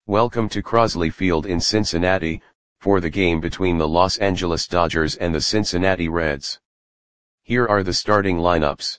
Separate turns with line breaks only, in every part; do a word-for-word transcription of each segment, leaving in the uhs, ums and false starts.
Welcome to Crosley Field in Cincinnati, for the game between the Los Angeles Dodgers and the Cincinnati Reds. Here are the starting lineups.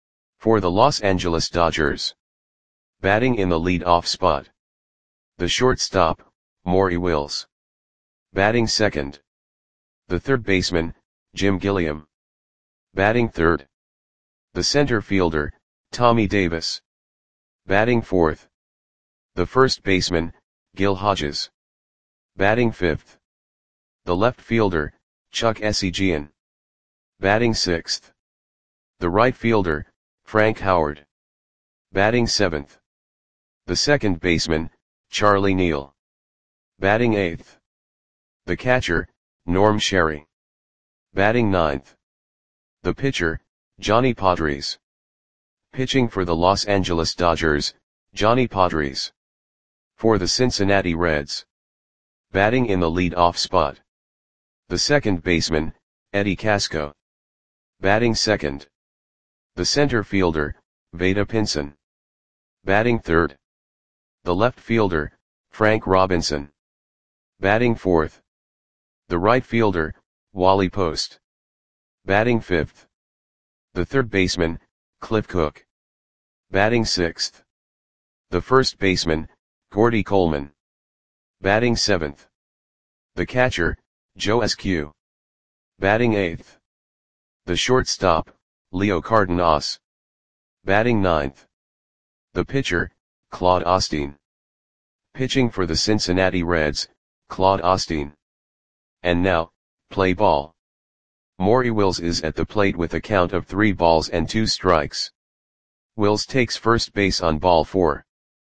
For the Los Angeles Dodgers. Batting in the lead-off spot. The shortstop, Maury Wills. Batting second. The third baseman, Jim Gilliam. Batting third. The center fielder, Tommy Davis. Batting fourth. The first baseman, Gil Hodges. Batting fifth. The left fielder, Chuck Essegian. Batting sixth. The right fielder, Frank Howard. Batting seventh. The second baseman, Charlie Neal. Batting eighth. The catcher, Norm Sherry. Batting ninth. The pitcher, Johnny Podres. Pitching for the Los Angeles Dodgers, Johnny Podres. For the Cincinnati Reds. Batting in the lead-off spot. The second baseman, Eddie Casco. Batting second. The center fielder, Vada Pinson. Batting third. The left fielder, Frank Robinson. Batting fourth. The right fielder, Wally Post. Batting fifth. The third baseman, Cliff Cook. Batting sixth. The first baseman, Gordy Coleman. Batting seventh. The catcher, Joe Eskew. Batting eighth. The shortstop, Leo Cardenas. Batting ninth. The pitcher, Claude Osteen. Pitching for the Cincinnati Reds, Claude Osteen. And now, play ball. Maury Wills is at the plate with a count of three balls and two strikes. Wills takes first base on ball four.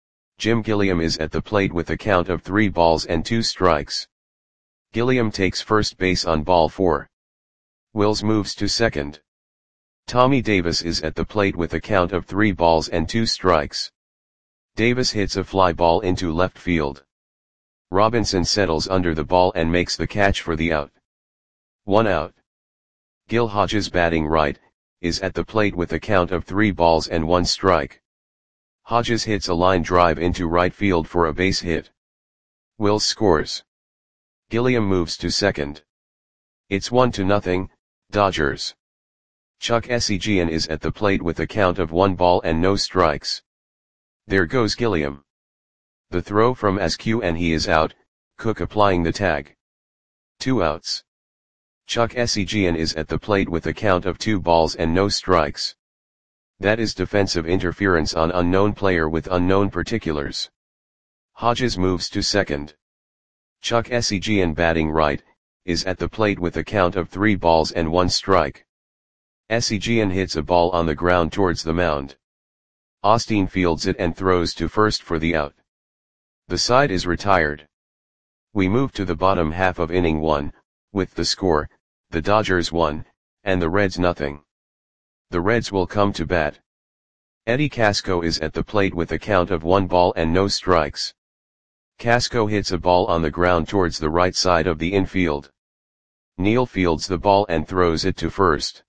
Jim Gilliam is at the plate with a count of three balls and two strikes. Gilliam takes first base on ball four. Wills moves to second. Tommy Davis is at the plate with a count of three balls and two strikes. Davis hits a fly ball into left field. Robinson settles under the ball and makes the catch for the out. One out. Gil Hodges, batting right, is at the plate with a count of three balls and one strike. Hodges hits a line drive into right field for a base hit. Wills scores. Gilliam moves to second. It's one to nothing, Dodgers. Chuck Essegian is at the plate with a count of one ball and no strikes. There goes Gilliam. The throw from Eskew and he is out, Cook applying the tag. Two outs. Chuck Essegian is at the plate with a count of two balls and no strikes. That is defensive interference on unknown player with unknown particulars. Hodges moves to second. Chuck Essegian, batting right, is at the plate with a count of three balls and one strike. Essegian hits a ball on the ground towards the mound. Osteen fields it and throws to first for the out. The side is retired. We move to the bottom half of inning one, with the score, the Dodgers one, and the Reds nothing. The Reds will come to bat. Eddie Casco is at the plate with a count of one ball and no strikes. Casco hits a ball on the ground towards the right side of the infield. Neal fields the ball and throws it to first.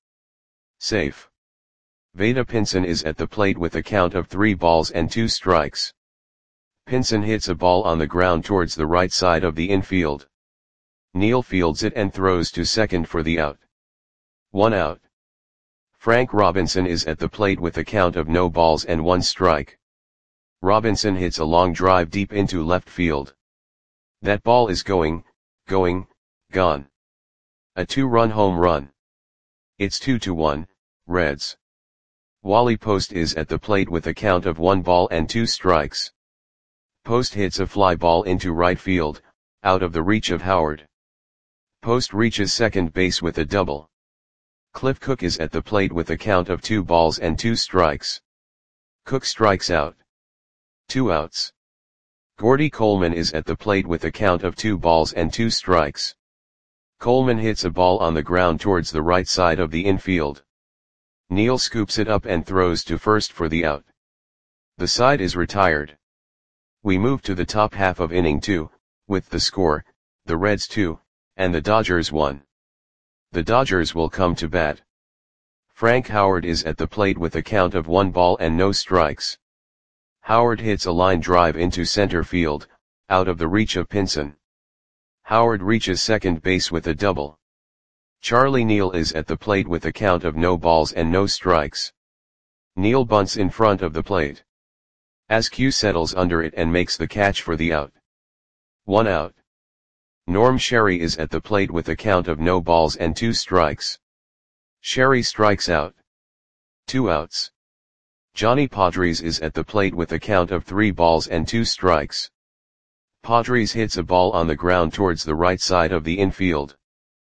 Safe. Vada Pinson is at the plate with a count of three balls and two strikes. Pinson hits a ball on the ground towards the right side of the infield. Neal fields it and throws to second for the out. One out. Frank Robinson is at the plate with a count of no balls and one strike. Robinson hits a long drive deep into left field. That ball is going, going, gone. A two-run home run. It's two to one, Reds. Wally Post is at the plate with a count of one ball and two strikes. Post hits a fly ball into right field, out of the reach of Howard. Post reaches second base with a double. Cliff Cook is at the plate with a count of two balls and two strikes. Cook strikes out. Two outs. Gordy Coleman is at the plate with a count of two balls and two strikes. Coleman hits a ball on the ground towards the right side of the infield. Neal scoops it up and throws to first for the out. The side is retired. We move to the top half of inning two, with the score, the Reds two, and the Dodgers one. The Dodgers will come to bat. Frank Howard is at the plate with a count of one ball and no strikes. Howard hits a line drive into center field, out of the reach of Pinson. Howard reaches second base with a double. Charlie Neal is at the plate with a count of no balls and no strikes. Neal bunts in front of the plate. Askew settles under it and makes the catch for the out. One out. Norm Sherry is at the plate with a count of no balls and two strikes. Sherry strikes out. Two outs. Johnny Padres is at the plate with a count of three balls and two strikes. Padres hits a ball on the ground towards the right side of the infield.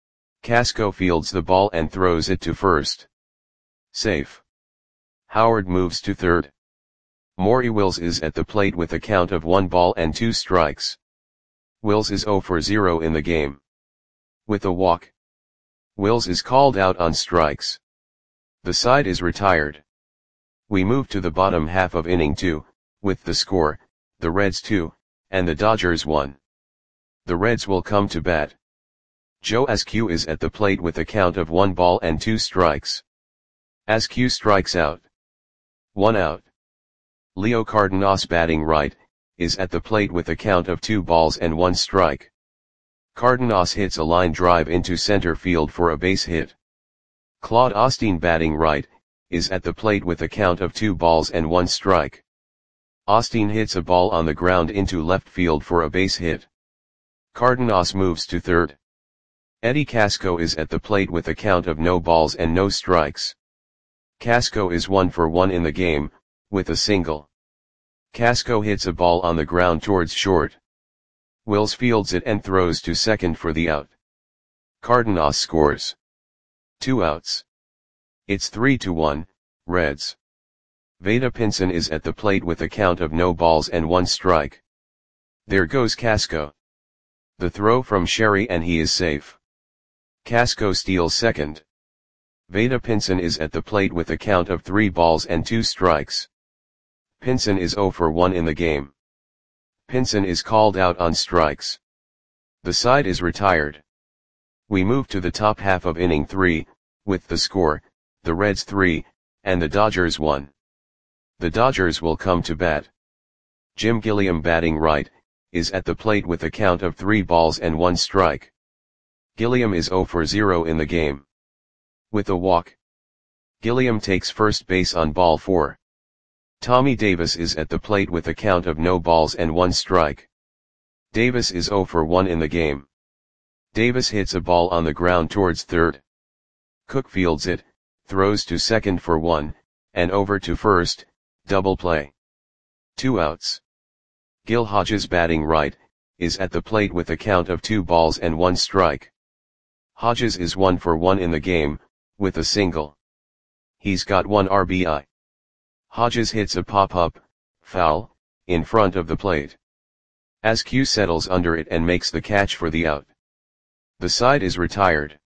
Casco fields the ball and throws it to first. Safe. Howard moves to third. Maury Wills is at the plate with a count of one ball and two strikes. Wills is zero for zero in the game. With a walk, Wills is called out on strikes. The side is retired. We move to the bottom half of inning two, with the score, the Reds two, and the Dodgers one. The Reds will come to bat. Joe Askew is at the plate with a count of one ball and two strikes. Askew strikes out. One out. Leo Cardenas, batting right, is at the plate with a count of two balls and one strike. Cardenas hits a line drive into center field for a base hit. Claude Osteen, batting right, is at the plate with a count of two balls and one strike. Osteen hits a ball on the ground into left field for a base hit. Cardenas moves to third. Eddie Casco is at the plate with a count of no balls and no strikes. Casco is one for one in the game, with a single. Casco hits a ball on the ground towards short. Wills fields it and throws to second for the out. Cardenas scores. Two outs. It's three to one, Reds. Vada Pinson is at the plate with a count of no balls and one strike. There goes Casco. The throw from Sherry and he is safe. Casco steals second. Vada Pinson is at the plate with a count of three balls and two strikes. Pinson is zero for one in the game. Pinson is called out on strikes. The side is retired. We move to the top half of inning three, with the score, the Reds three, and the Dodgers one. The Dodgers will come to bat. Jim Gilliam, batting right, is at the plate with a count of three balls and one strike. Gilliam is zero for zero in the game. With a walk, Gilliam takes first base on ball four. Tommy Davis is at the plate with a count of no balls and one strike. Davis is zero for one in the game. Davis hits a ball on the ground towards third. Cook fields it, throws to second for one, and over to first, double play. Two outs. Gil Hodges, batting right, is at the plate with a count of two balls and one strike. Hodges is one for one in the game, with a single. He's got one R B I. Hodges hits a pop-up, foul, in front of the plate. Askew settles under it and makes the catch for the out. The side is retired.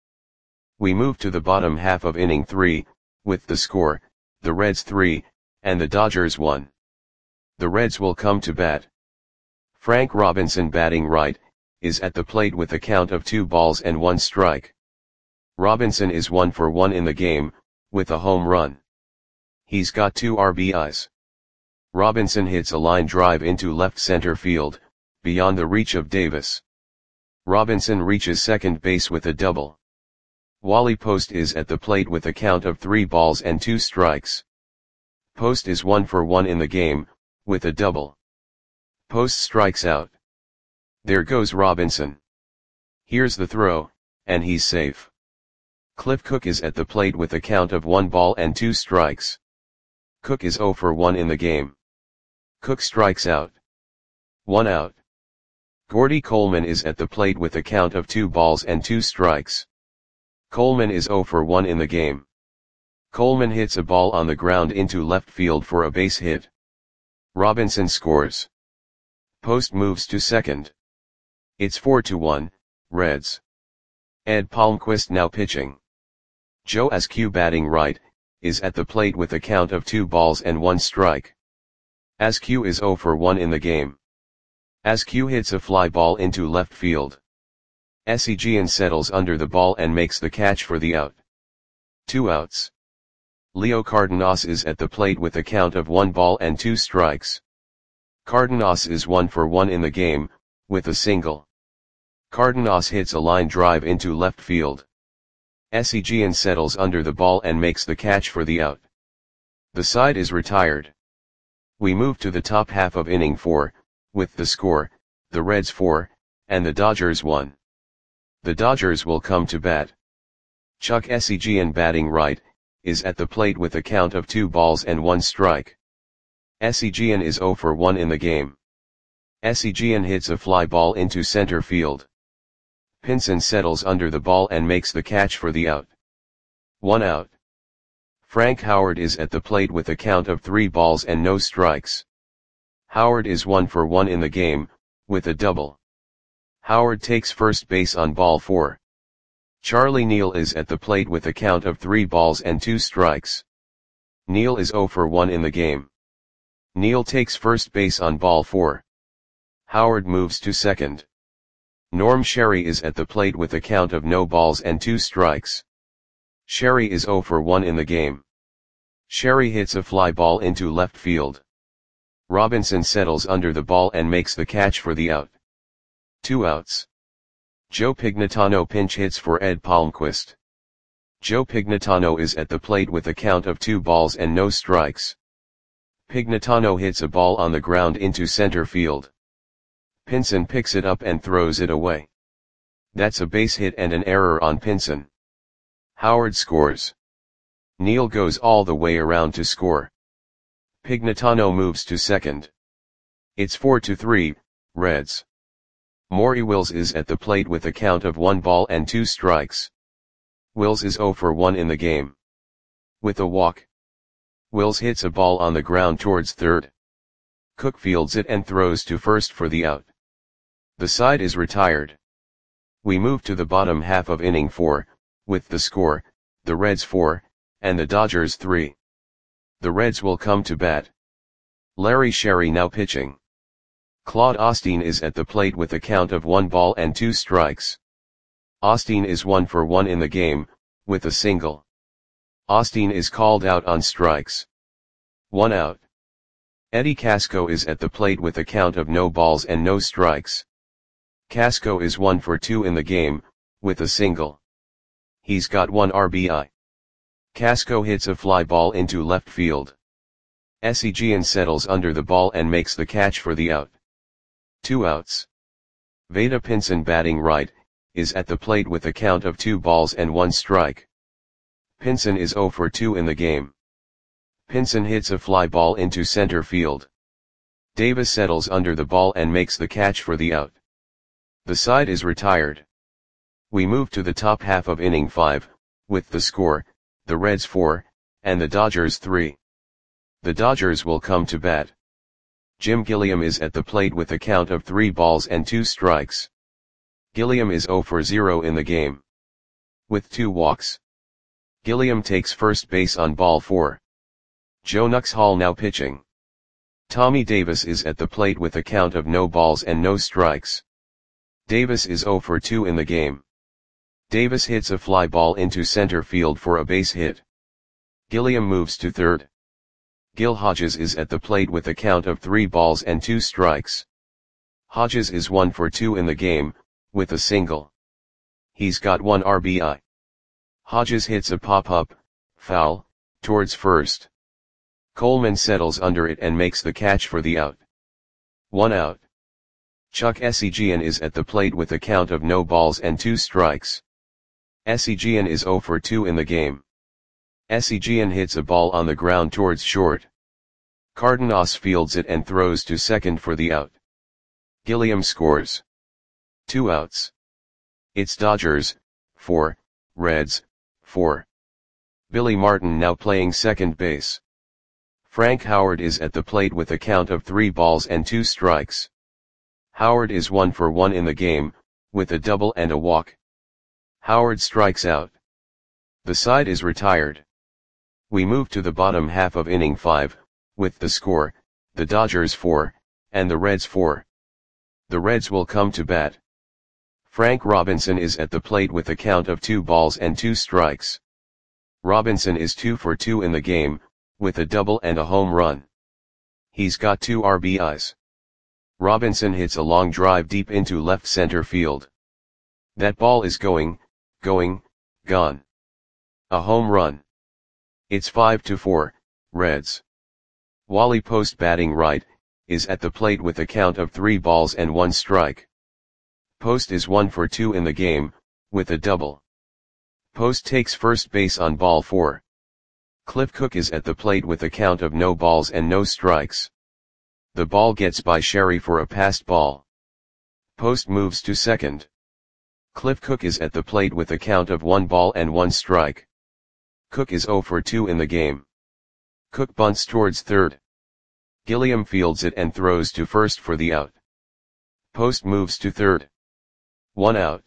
We move to the bottom half of inning three, with the score, the Reds three, and the Dodgers one. The Reds will come to bat. Frank Robinson, batting right, is at the plate with a count of two balls and one strike. Robinson is one for one in the game, with a home run. He's got two R B Is. Robinson hits a line drive into left center field, beyond the reach of Davis. Robinson reaches second base with a double. Wally Post is at the plate with a count of three balls and two strikes. Post is one for one in the game, with a double. Post strikes out. There goes Robinson. Here's the throw, and he's safe. Cliff Cook is at the plate with a count of one ball and two strikes. Cook is zero for one in the game. Cook strikes out. One out. Gordy Coleman is at the plate with a count of two balls and two strikes. Coleman is zero for one in the game. Coleman hits a ball on the ground into left field for a base hit. Robinson scores. Post moves to second. It's four to one, Reds. Ed Palmquist now pitching. Joe Askew, batting right, is at the plate with a count of two balls and one strike. Askew is zero for one in the game. Askew hits a fly ball into left field. Seguin settles under the ball and makes the catch for the out. Two outs. Leo Cardenas is at the plate with a count of one ball and two strikes. Cardenas is one for one in the game, with a single. Cardenas hits a line drive into left field. Seguin settles under the ball and makes the catch for the out. The side is retired. We move to the top half of inning four, with the score, the Reds four, and the Dodgers one. The Dodgers will come to bat. Chuck Seguin, batting right, is at the plate with a count of two balls and one strike. Seguin is zero for one in the game. Seguin hits a fly ball into center field. Pinson settles under the ball and makes the catch for the out. One out. Frank Howard is at the plate with a count of three balls and no strikes. Howard is one for one in the game, with a double. Howard takes first base on ball four. Charlie Neal is at the plate with a count of three balls and two strikes. Neal is zero for one in the game. Neal takes first base on ball four. Howard moves to second. Norm Sherry is at the plate with a count of no balls and two strikes. Sherry is zero for one in the game. Sherry hits a fly ball into left field. Robinson settles under the ball and makes the catch for the out. Two outs. Joe Pignatano pinch hits for Ed Palmquist. Joe Pignatano is at the plate with a count of two balls and no strikes. Pignatano hits a ball on the ground into center field. Pinson picks it up and throws it away. That's a base hit and an error on Pinson. Howard scores. Neal goes all the way around to score. Pignatano moves to second. It's four to three, Reds. Maury Wills is at the plate with a count of one ball and two strikes. Wills is zero for one in the game. With a walk. Wills hits a ball on the ground towards third. Cook fields it and throws to first for the out. The side is retired. We move to the bottom half of inning four, with the score, the Reds four, and the Dodgers three. The Reds will come to bat. Larry Sherry now pitching. Claude Osteen is at the plate with a count of one ball and two strikes. Osteen is one for one in the game, with a single. Osteen is called out on strikes. One out. Eddie Casco is at the plate with a count of no balls and no strikes. Casco is one for two in the game, with a single. He's got one R B I. Casco hits a fly ball into left field. Seguin settles under the ball and makes the catch for the out. Two outs. Vada Pinson, batting right, is at the plate with a count of two balls and one strike. Pinson is zero for two in the game. Pinson hits a fly ball into center field. Davis settles under the ball and makes the catch for the out. The side is retired. We move to the top half of inning five, with the score, the Reds four, and the Dodgers three. The Dodgers will come to bat. Jim Gilliam is at the plate with a count of three balls and two strikes. Gilliam is zero for zero in the game. With two walks. Gilliam takes first base on ball four. Joe Nuxhall now pitching. Tommy Davis is at the plate with a count of no balls and no strikes. Davis is zero for two in the game. Davis hits a fly ball into center field for a base hit. Gilliam moves to third. Gil Hodges is at the plate with a count of three balls and two strikes. Hodges is one for two in the game, with a single. He's got one R B I. Hodges hits a pop-up, foul, towards first. Coleman settles under it and makes the catch for the out. One out. Chuck Seguin is at the plate with a count of no balls and two strikes. Seguin is zero for two in the game. Seguin hits a ball on the ground towards short. Cardenas fields it and throws to second for the out. Gilliam scores. Two outs. It's Dodgers, four, Reds, four. Billy Martin now playing second base. Frank Howard is at the plate with a count of three balls and two strikes. Howard is one for one in the game, with a double and a walk. Howard strikes out. The side is retired. We move to the bottom half of inning five, with the score, the Dodgers four, and the Reds four. The Reds will come to bat. Frank Robinson is at the plate with a count of two balls and two strikes. Robinson is two for two in the game, with a double and a home run. He's got two R B Is. Robinson hits a long drive deep into left center field. That ball is going, going, gone. A home run. It's five to four, Reds. Wally Post, batting right, is at the plate with a count of three balls and one strike. Post is one for two in the game, with a double. Post takes first base on ball four. Cliff Cook is at the plate with a count of no balls and no strikes. The ball gets by Sherry for a passed ball. Post moves to second. Cliff Cook is at the plate with a count of one ball and one strike. Cook is zero for two in the game. Cook bunts towards third. Gilliam fields it and throws to first for the out. Post moves to third. One out.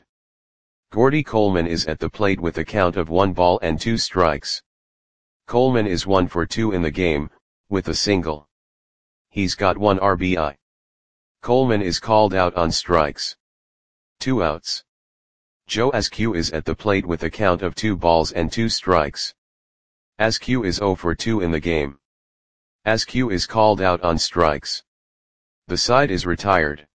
Gordy Coleman is at the plate with a count of one ball and two strikes. Coleman is one for two in the game, with a single. He's got one R B I. Coleman is called out on strikes. Two outs. Joe Askew is at the plate with a count of two balls and two strikes. Askew is zero for two in the game. Askew is called out on strikes. The side is retired.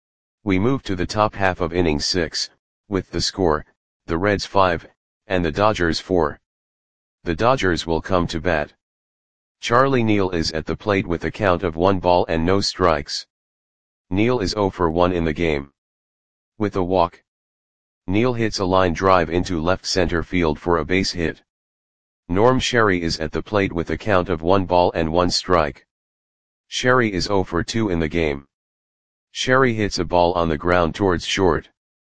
We move to the top half of inning six, with the score, the Reds five, and the Dodgers four. The Dodgers will come to bat. Charlie Neal is at the plate with a count of one ball and no strikes. Neal is zero for one in the game. With a walk. Neal hits a line drive into left center field for a base hit. Norm Sherry is at the plate with a count of one ball and one strike. Sherry is zero for two in the game. Sherry hits a ball on the ground towards short.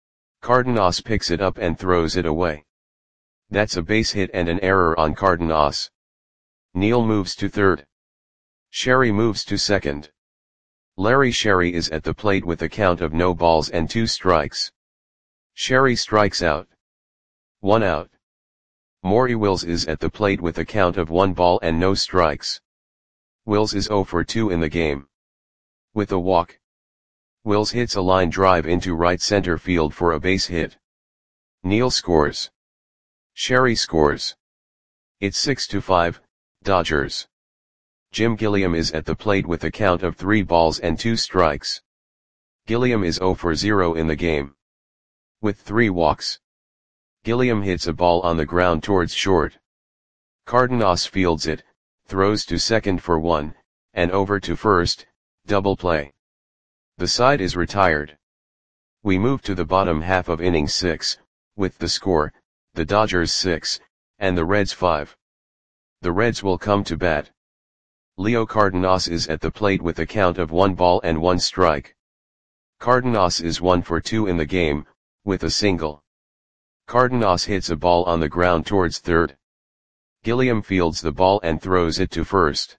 Cardenas picks it up and throws it away. That's a base hit and an error on Cardenas. Neal moves to third. Sherry moves to second. Larry Sherry is at the plate with a count of no balls and two strikes. Sherry strikes out. One out. Maury Wills is at the plate with a count of one ball and no strikes. Wills is zero for two in the game. With a walk. Wills hits a line drive into right center field for a base hit. Neal scores. Sherry scores. It's six to five, Dodgers. Jim Gilliam is at the plate with a count of three balls and two strikes. Gilliam is zero for zero in the game. With three walks. Gilliam hits a ball on the ground towards short. Cardenas fields it, throws to second for one, and over to first, double play. The side is retired. We move to the bottom half of inning six, with the score, the Dodgers six, and the Reds five. The Reds will come to bat. Leo Cardenas is at the plate with a count of one ball and one strike. Cardenas is one for two in the game, with a single. Cardenas hits a ball on the ground towards third. Gilliam fields the ball and throws it to first.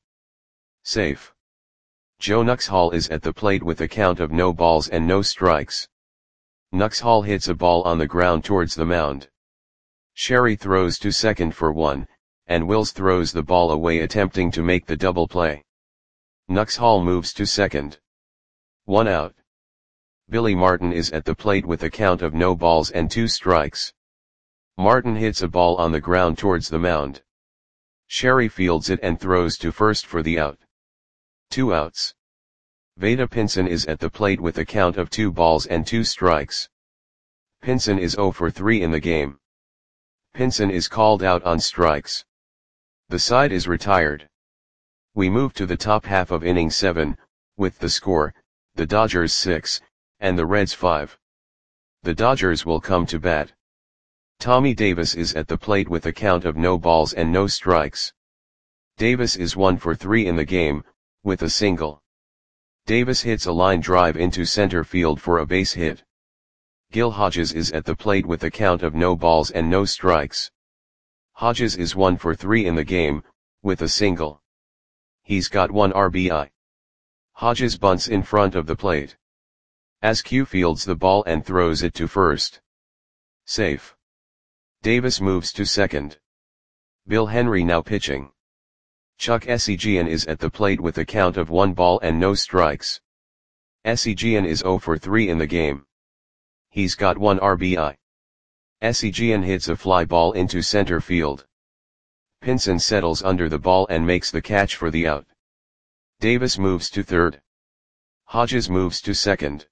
Safe. Joe Nuxhall is at the plate with a count of no balls and no strikes. Nuxhall hits a ball on the ground towards the mound. Sherry throws to second for one, and Wills throws the ball away attempting to make the double play. Nuxhall moves to second. One out. Billy Martin is at the plate with a count of no balls and two strikes. Martin hits a ball on the ground towards the mound. Sherry fields it and throws to first for the out. Two outs. Vada Pinson is at the plate with a count of two balls and two strikes. Pinson is zero for three in the game. Pinson is called out on strikes. The side is retired. We move to the top half of inning seven, with the score, the Dodgers six, and the Reds five. The Dodgers will come to bat. Tommy Davis is at the plate with a count of no balls and no strikes. Davis is one for three in the game, with a single. Davis hits a line drive into center field for a base hit. Gil Hodges is at the plate with a count of no balls and no strikes. Hodges is one for three in the game, with a single. He's got one R B I. Hodges bunts in front of the plate. Askew fields the ball and throws it to first. Safe. Davis moves to second. Bill Henry now pitching. Chuck Esigian is at the plate with a count of one ball and no strikes. Esigian is zero for three in the game. He's got one R B I. Esigian hits a fly ball into center field. Pinson settles under the ball and makes the catch for the out. Davis moves to third. Hodges moves to second.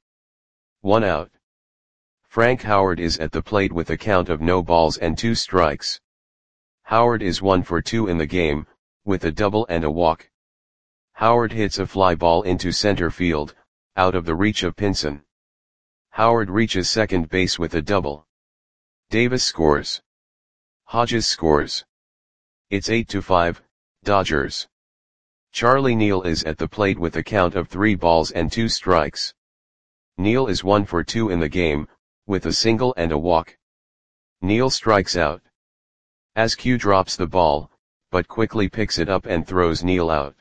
One out. Frank Howard is at the plate with a count of no balls and two strikes. Howard is one for two in the game, with a double and a walk. Howard hits a fly ball into center field, out of the reach of Pinson. Howard reaches second base with a double. Davis scores. Hodges scores. It's eight to five, Dodgers. Charlie Neal is at the plate with a count of three balls and two strikes. Neal is one for two in the game, with a single and a walk. Neal strikes out. Askew drops the ball, but quickly picks it up and throws Neal out.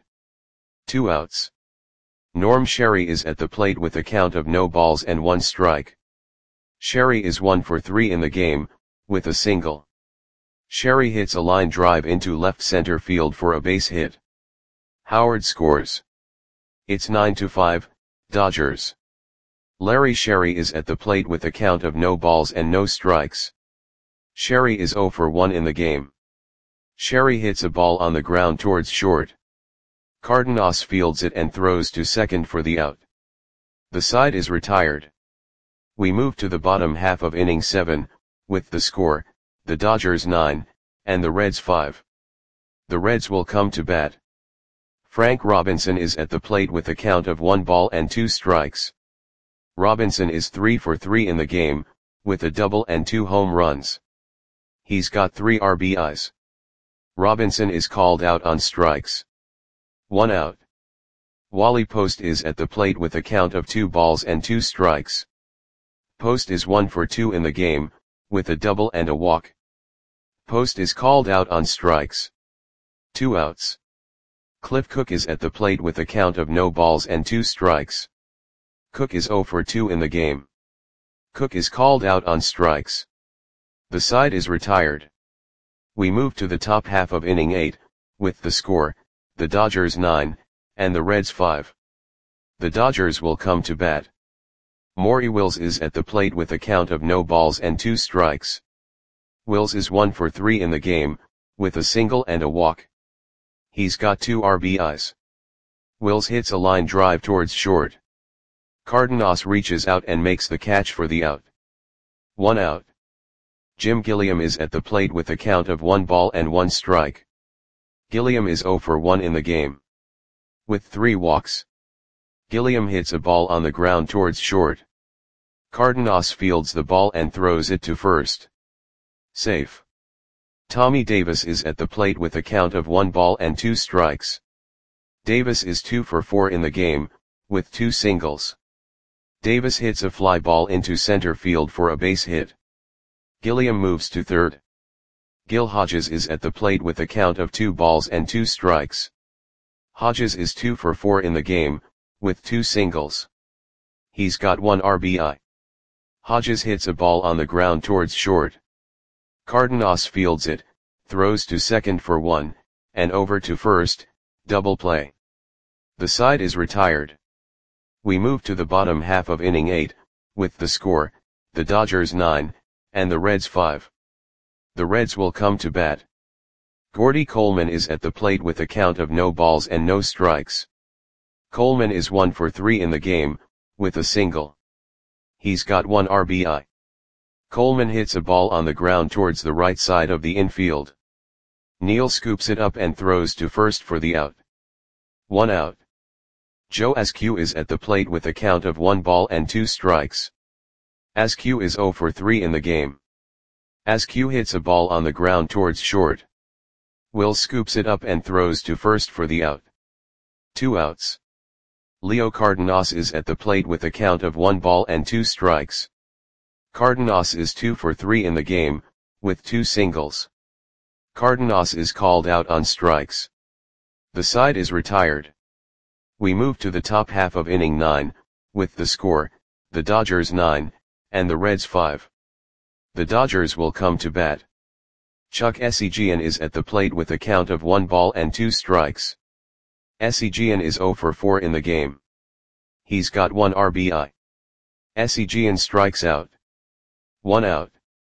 Two outs. Norm Sherry is at the plate with a count of no balls and one strike. Sherry is one for three in the game, with a single. Sherry hits a line drive into left center field for a base hit. Howard scores. It's nine to five, Dodgers. Larry Sherry is at the plate with a count of no balls and no strikes. Sherry is zero for one in the game. Sherry hits a ball on the ground towards short. Cardenas fields it and throws to second for the out. The side is retired. We move to the bottom half of inning seven, with the score, the Dodgers nine, and the Reds five. The Reds will come to bat. Frank Robinson is at the plate with a count of one ball and two strikes. Robinson is three for three in the game, with a double and two home runs. He's got three R B Is. Robinson is called out on strikes. One out. Wally Post is at the plate with a count of two balls and two strikes. Post is one for two in the game, with a double and a walk. Post is called out on strikes. Two outs. Cliff Cook is at the plate with a count of no balls and two strikes. Cook is zero for two in the game. Cook is called out on strikes. The side is retired. We move to the top half of inning eight, with the score, the Dodgers nine, and the Reds five. The Dodgers will come to bat. Maury Wills is at the plate with a count of no balls and two strikes. Wills is one for three in the game, with a single and a walk. He's got two R B Is. Wills hits a line drive towards short. Cardenas reaches out and makes the catch for the out. One out. Jim Gilliam is at the plate with a count of one ball and one strike. Gilliam is zero for one in the game. With three walks. Gilliam hits a ball on the ground towards short. Cardenas fields the ball and throws it to first. Safe. Tommy Davis is at the plate with a count of one ball and two strikes. Davis is two for four in the game, with two singles. Davis hits a fly ball into center field for a base hit. Gilliam moves to third. Gil Hodges is at the plate with a count of two balls and two strikes. Hodges is two for four in the game, with two singles. He's got one R B I. Hodges hits a ball on the ground towards short. Cardenas fields it, throws to second for one, and over to first, double play. The side is retired. We move to the bottom half of inning eight, with the score, the Dodgers nine, and the Reds five. The Reds will come to bat. Gordy Coleman is at the plate with a count of no balls and no strikes. Coleman is one for three in the game, with a single. He's got one R B I. Coleman hits a ball on the ground towards the right side of the infield. Neal scoops it up and throws to first for the out. One out. Joe Askew is at the plate with a count of one ball and two strikes. Askew is zero for three in the game. Askew hits a ball on the ground towards short. Will scoops it up and throws to first for the out. Two outs. Leo Cardenas is at the plate with a count of one ball and two strikes. Cardenas is two for three in the game, with two singles. Cardenas is called out on strikes. The side is retired. We move to the top half of inning nine, with the score, the Dodgers nine, and the Reds five. The Dodgers will come to bat. Chuck Essegian is at the plate with a count of one ball and two strikes. Essegian is zero for four in the game. He's got one R B I. Essegian strikes out. One out.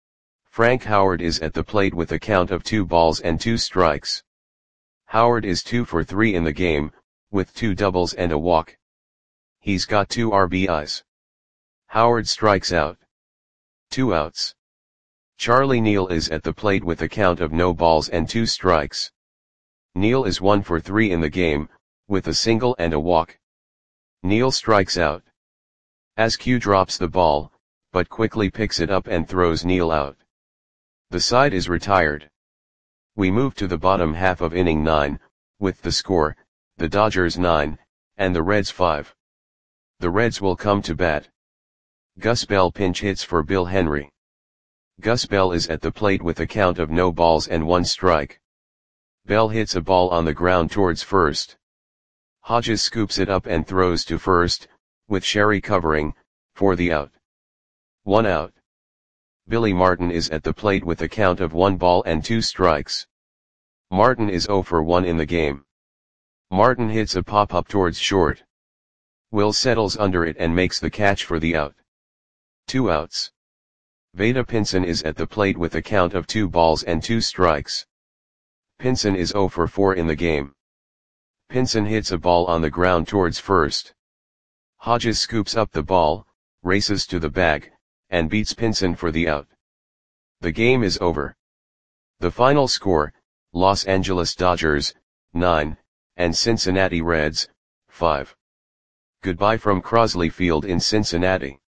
Frank Howard is at the plate with a count of two balls and two strikes. Howard is two for three in the game, with two doubles and a walk. He's got two R B Is. Howard strikes out. Two outs. Charlie Neal is at the plate with a count of no balls and two strikes. Neal is one for three in the game, with a single and a walk. Neal strikes out. Askew drops the ball, but quickly picks it up and throws Neal out. The side is retired. We move to the bottom half of inning nine, with the score, the Dodgers nine, and the Reds five. The Reds will come to bat. Gus Bell pinch hits for Bill Henry. Gus Bell is at the plate with a count of no balls and one strike. Bell hits a ball on the ground towards first. Hodges scoops it up and throws to first, with Sherry covering, for the out. One out. Billy Martin is at the plate with a count of one ball and two strikes. Martin is oh for one in the game. Martin hits a pop-up towards short. Will settles under it and makes the catch for the out. Two outs. Vada Pinson is at the plate with a count of two balls and two strikes. Pinson is oh for four in the game. Pinson hits a ball on the ground towards first. Hodges scoops up the ball, races to the bag, and beats Pinson for the out. The game is over. The final score, Los Angeles Dodgers, nine, and Cincinnati Reds, five. Goodbye from Crosley Field in Cincinnati.